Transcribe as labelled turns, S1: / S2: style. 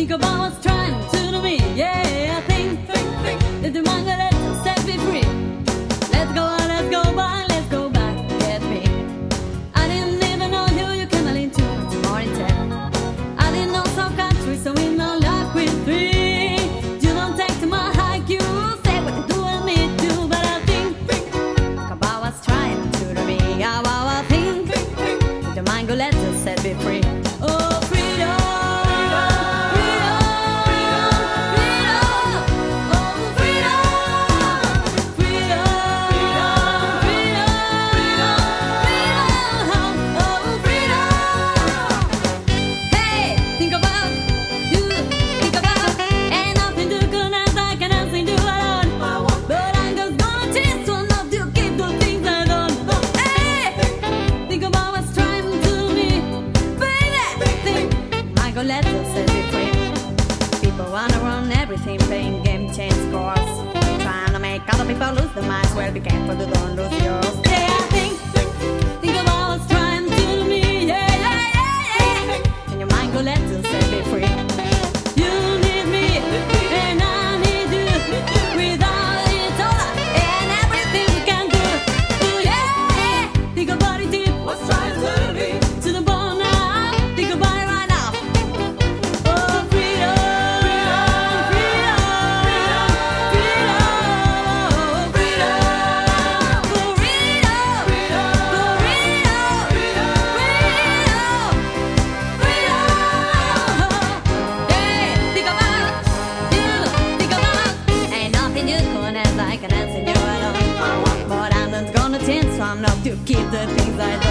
S1: Think about what's trying to do me. Yeah, think. Let the mind go, let set me free. Let's go on, let's go by, let's go back, get me. I didn't even know you came out into more in 10. I didn't know some countries, so we know luck with 3. You don't take to my hike, you say what you do and me too. But I think about what's trying to do me. I think. Let the mind go, let us set me free. Oh, freedom. Let us set it free. People wanna run everything, playing game, change scores, trying to make other people lose their minds. Well, be careful, don't lose yours. Yeah, I think about what's trying to do me. Yeah. And your mind go, let us set it free. You need me, and I need you. Without each other, and everything we can do. Ooh, yeah. Think about it deep. What's trying to do me? To the bone now. Think about it right now. I can answer you alone, but I'm not gonna change, so I'm not to keep the things I